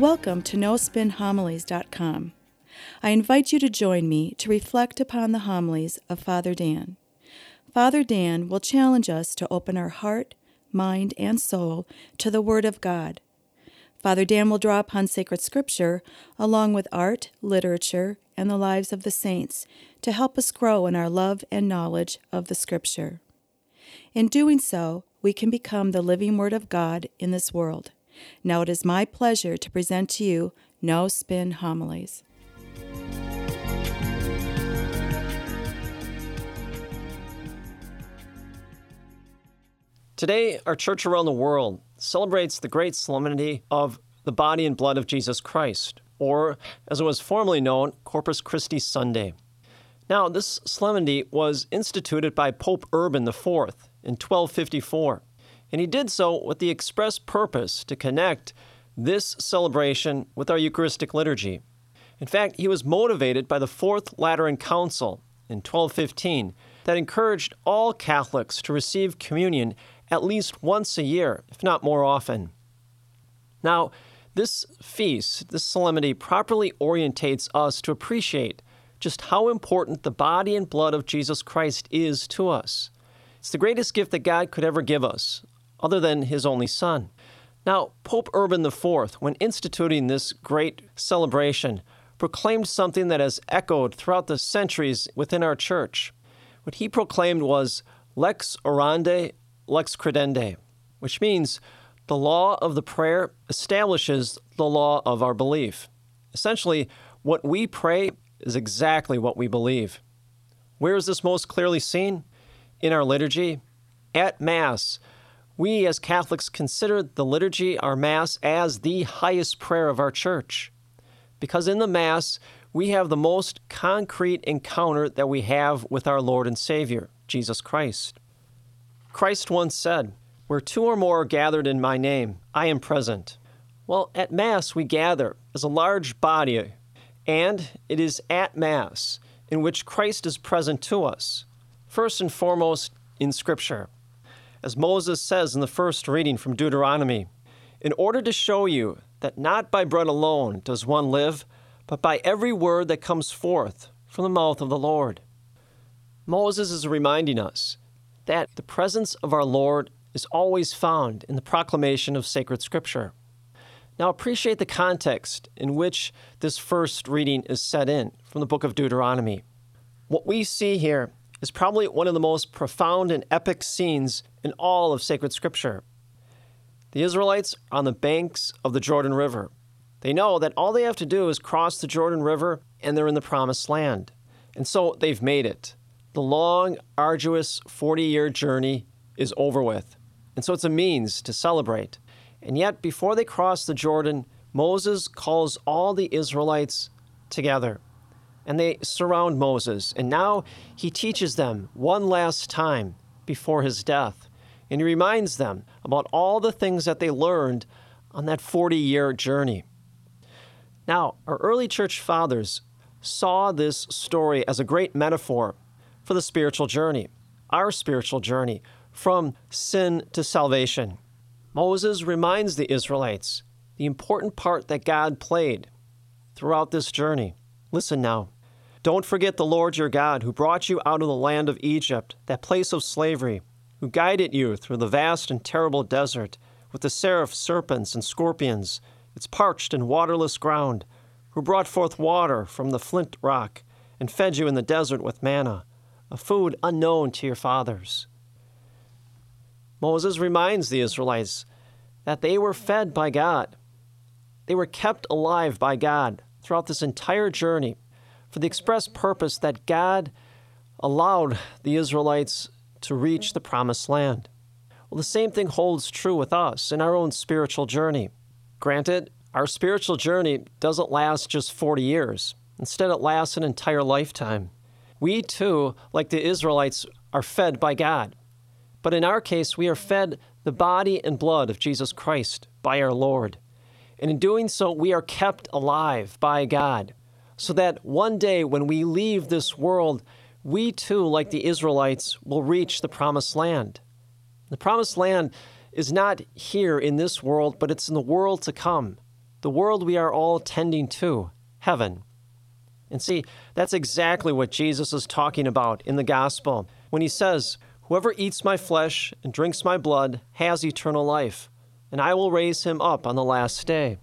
Welcome to NoSpinHomilies.com. I invite you to join me to reflect upon the homilies of Father Dan. Father Dan will challenge us to open our heart, mind, and soul to the Word of God. Father Dan will draw upon sacred scripture along with art, literature, and the lives of the saints to help us grow in our love and knowledge of the scripture. In doing so, we can become the living Word of God in this world. Now it is my pleasure to present to you No Spin Homilies. Today, our church around the world celebrates the great solemnity of the body and blood of Jesus Christ, or, as it was formerly known, Corpus Christi Sunday. Now, this solemnity was instituted by Pope Urban IV in 1254, and he did so with the express purpose to connect this celebration with our Eucharistic liturgy. In fact, he was motivated by the Fourth Lateran Council in 1215 that encouraged all Catholics to receive communion at least once a year, if not more often. Now, this feast, this solemnity, properly orientates us to appreciate just how important the body and blood of Jesus Christ is to us. It's the greatest gift that God could ever give us, other than His only Son. Now, Pope Urban IV, when instituting this great celebration, proclaimed something that has echoed throughout the centuries within our church. What he proclaimed was lex orandi, lex credendi, which means the law of the prayer establishes the law of our belief. Essentially, what we pray is exactly what we believe. Where is this most clearly seen? In our liturgy. At Mass, we as Catholics consider the liturgy, our Mass, as the highest prayer of our church. Because in the Mass, we have the most concrete encounter that we have with our Lord and Savior, Jesus Christ. Christ once said, "Where two or more are gathered in my name, I am present." Well, at Mass we gather as a large body, and it is at Mass in which Christ is present to us, first and foremost in Scripture. As Moses says in the first reading from Deuteronomy, "In order to show you that not by bread alone does one live, but by every word that comes forth from the mouth of the Lord." Moses is reminding us that the presence of our Lord is always found in the proclamation of sacred Scripture. Now appreciate the context in which this first reading is set in from the book of Deuteronomy. What we see here is probably one of the most profound and epic scenes in all of sacred Scripture. The Israelites are on the banks of the Jordan River. They know that all they have to do is cross the Jordan River and they're in the Promised Land. And so they've made it. The long, arduous 40-year journey is over with. And so it's a means to celebrate. And yet, before they cross the Jordan, Moses calls all the Israelites together. And they surround Moses. And now he teaches them one last time before his death. And he reminds them about all the things that they learned on that 40-year journey. Now, our early church fathers saw this story as a great metaphor for the spiritual journey, our spiritual journey from sin to salvation. Moses reminds the Israelites the important part that God played throughout this journey. Listen now. "Don't forget the Lord your God, who brought you out of the land of Egypt, that place of slavery, who guided you through the vast and terrible desert with the seraph serpents and scorpions, its parched and waterless ground, who brought forth water from the flint rock and fed you in the desert with manna, a food unknown to your fathers." Moses reminds the Israelites that they were fed by God. They were kept alive by God throughout this entire journey for the express purpose that God allowed the Israelites to reach the Promised Land. Well, the same thing holds true with us in our own spiritual journey. Granted, our spiritual journey doesn't last just 40 years. Instead, it lasts an entire lifetime. We too, like the Israelites, are fed by God. But in our case, we are fed the body and blood of Jesus Christ by our Lord. And in doing so, we are kept alive by God, so that one day when we leave this world, we too, like the Israelites, will reach the Promised Land. The Promised Land is not here in this world, but it's in the world to come. the world we are all tending to, heaven. And see, that's exactly what Jesus is talking about in the gospel when he says, "Whoever eats my flesh and drinks my blood has eternal life, and I will raise him up on the last day."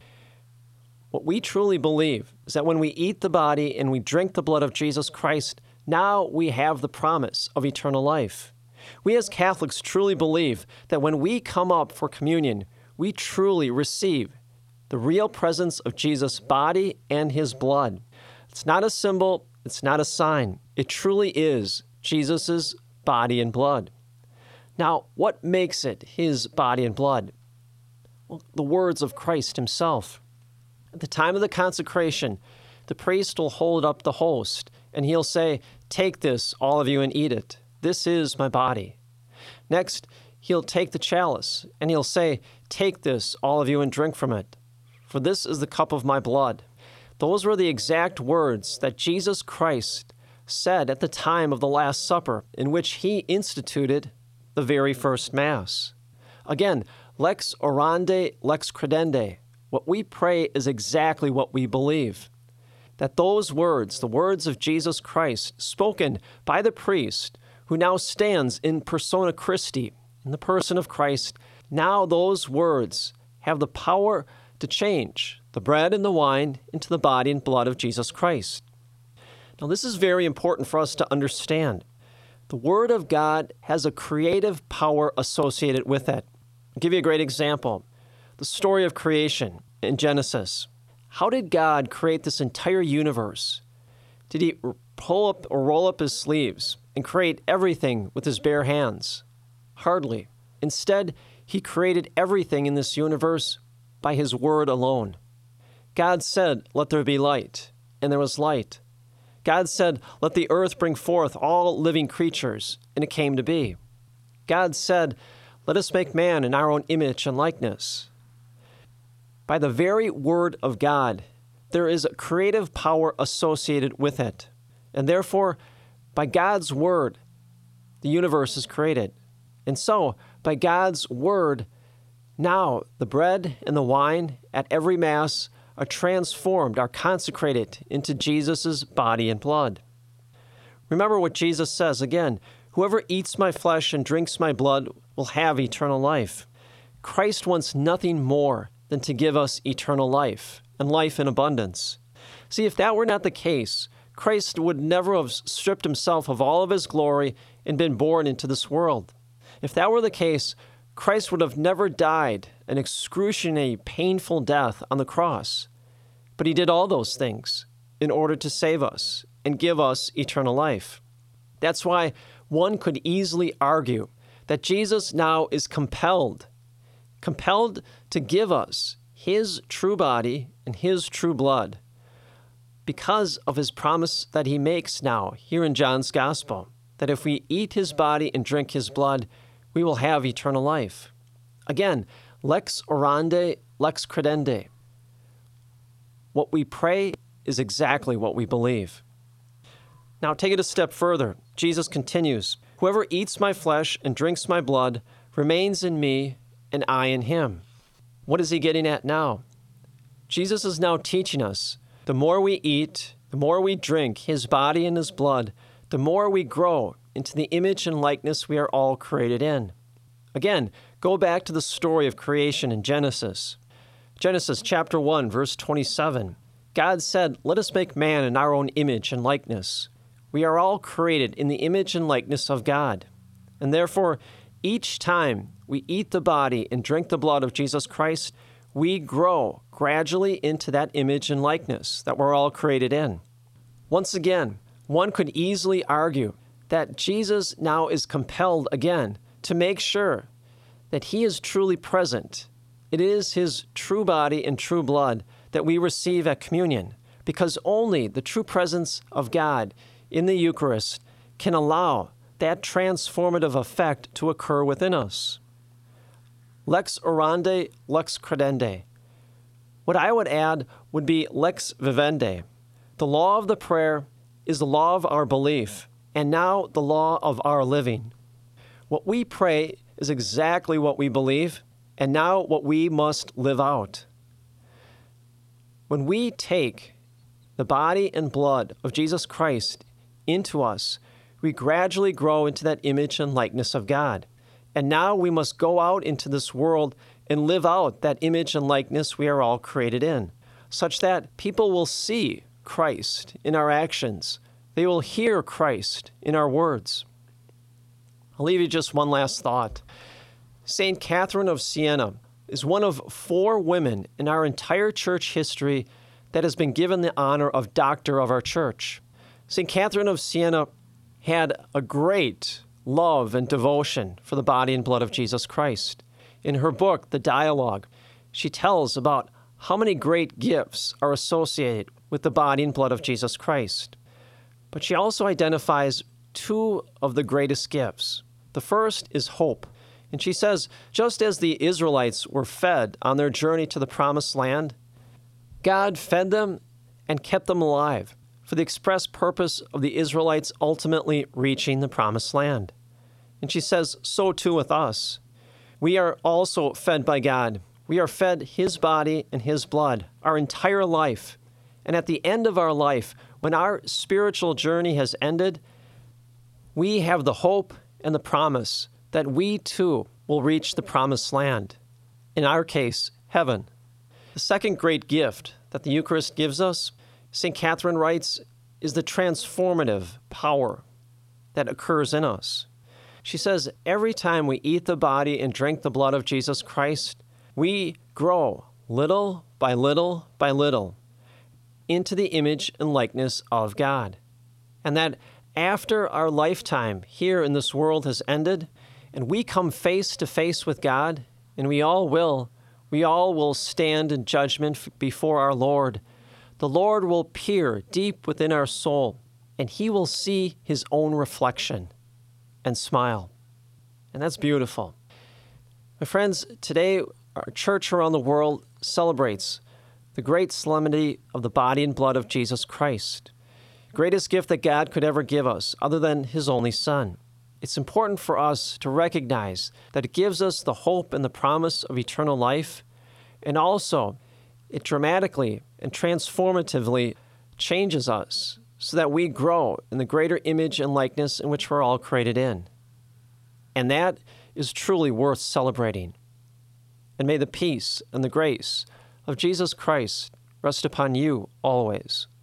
What we truly believe is that when we eat the body and we drink the blood of Jesus Christ, now we have the promise of eternal life. We as Catholics truly believe that when we come up for communion, we truly receive the real presence of Jesus' body and his blood. It's not a symbol, it's not a sign. It truly is Jesus' body and blood. Now, what makes it his body and blood? Well, the words of Christ himself. At the time of the consecration, the priest will hold up the host, and he'll say, "Take this, all of you, and eat it. This is my body." Next, he'll take the chalice, and he'll say, "Take this, all of you, and drink from it. For this is the cup of my blood." Those were the exact words that Jesus Christ said at the time of the Last Supper, in which he instituted the very first Mass. Again, lex orandi, lex credende. What we pray is exactly what we believe. That those words, the words of Jesus Christ, spoken by the priest, who now stands in persona Christi, in the person of Christ, now those words have the power to change the bread and the wine into the body and blood of Jesus Christ. Now, this is very important for us to understand. The Word of God has a creative power associated with it. I'll give you a great example. The story of creation in Genesis. How did God create this entire universe? Did he pull up or roll up his sleeves and create everything with his bare hands? Hardly. Instead, he created everything in this universe by his word alone. God said, "Let there be light," and there was light. God said, "Let the earth bring forth all living creatures," and it came to be. God said, "Let us make man in our own image and likeness." By the very word of God, there is a creative power associated with it. And therefore, by God's word, the universe is created. And so, by God's word, now the bread and the wine at every Mass are transformed, are consecrated into Jesus' body and blood. Remember what Jesus says again, "Whoever eats my flesh and drinks my blood will have eternal life." Christ wants nothing more than to give us eternal life, and life in abundance. See, if that were not the case, Christ would never have stripped himself of all of his glory and been born into this world. If that were the case, Christ would have never died an excruciating, painful death on the cross. But he did all those things in order to save us and give us eternal life. That's why one could easily argue that Jesus now is compelled to give us his true body and his true blood because of his promise that he makes now here in John's Gospel, that if we eat his body and drink his blood, we will have eternal life. Again, lex orandi, lex credende. What we pray is exactly what we believe. Now take it a step further. Jesus continues, "Whoever eats my flesh and drinks my blood remains in me and I in him." What is he getting at now? Jesus is now teaching us, the more we eat, the more we drink his body and his blood, the more we grow into the image and likeness we are all created in. Again, go back to the story of creation in Genesis. Genesis chapter 1, verse 27. God said, "Let us make man in our own image and likeness." We are all created in the image and likeness of God. And therefore, each time we eat the body and drink the blood of Jesus Christ, we grow gradually into that image and likeness that we're all created in. Once again, one could easily argue that Jesus now is compelled again to make sure that he is truly present. It is his true body and true blood that we receive at communion, because only the true presence of God in the Eucharist can allow that transformative effect to occur within us. Lex orandi, lex credende. What I would add would be lex vivendi. The law of the prayer is the law of our belief, and now the law of our living. What we pray is exactly what we believe, and now what we must live out. When we take the body and blood of Jesus Christ into us, we gradually grow into that image and likeness of God. And now we must go out into this world and live out that image and likeness we are all created in, such that people will see Christ in our actions. They will hear Christ in our words. I'll leave you just one last thought. St. Catherine of Siena is one of 4 women in our entire church history that has been given the honor of Doctor of our Church. St. Catherine of Siena had a great love and devotion for the body and blood of Jesus Christ. In her book, The Dialogue, she tells about how many great gifts are associated with the body and blood of Jesus Christ. But she also identifies 2 of the greatest gifts. The first is hope. And she says, just as the Israelites were fed on their journey to the Promised Land, God fed them and kept them alive for the express purpose of the Israelites ultimately reaching the Promised Land. And she says, so too with us. We are also fed by God. We are fed His body and His blood our entire life. And at the end of our life, when our spiritual journey has ended, we have the hope and the promise that we too will reach the Promised Land. In our case, heaven. The second great gift that the Eucharist gives us, St. Catherine writes, is the transformative power that occurs in us. She says, every time we eat the body and drink the blood of Jesus Christ, we grow little by little by little into the image and likeness of God. And that after our lifetime here in this world has ended, and we come face to face with God, and we all will stand in judgment before our Lord. The Lord will peer deep within our soul, and He will see His own reflection and smile. And that's beautiful. My friends, today our church around the world celebrates the great solemnity of the body and blood of Jesus Christ, the greatest gift that God could ever give us other than His only Son. It's important for us to recognize that it gives us the hope and the promise of eternal life, and also it dramatically and transformatively changes us so that we grow in the greater image and likeness in which we're all created in. And that is truly worth celebrating. And may the peace and the grace of Jesus Christ rest upon you always.